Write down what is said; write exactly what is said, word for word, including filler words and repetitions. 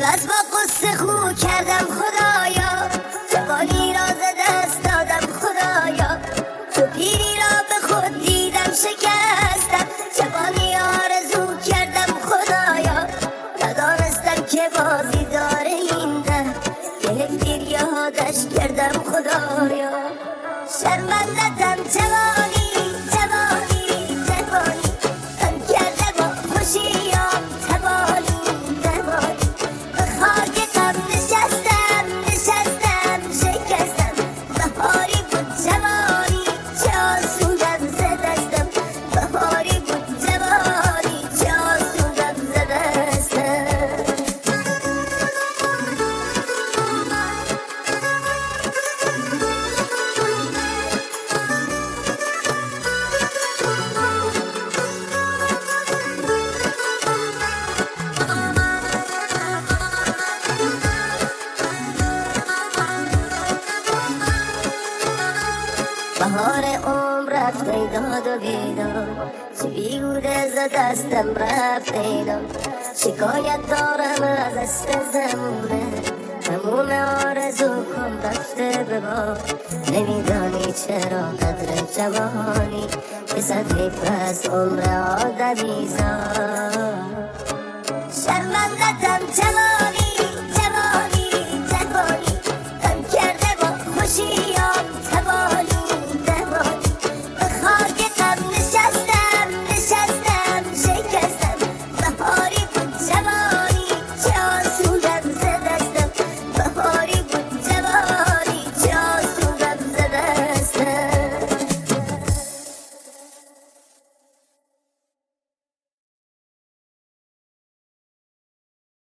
عوض با قصه خو کردم خدایا، جوانی را ز دست دادم خدایا، چو پیری را به خود دیدم شکستم، جوانی آرزو کردم خدایا، ندانستم که بازی داره این ده، گله گریه ها دشت کردم خدایا. شرمندتم جوانی جوانی جوانی، تن کرده با خوشیام تبانی تبانی، به خاک غم نشستم نشستم شکستم، بهاری بود جوانی چه آسودم ز دستم، بهاری بود جوانی چه آسودم ز دستم. بهار عمر رفت ای داد و بیداد، چه بیهوده ز دستم رفت اینا، شکایت دارم از است زمونه، تموم آرزو کن رفته به باد، نمیدانی چرا قدر جوانی، که صد حیف از عمر آدمی زاد.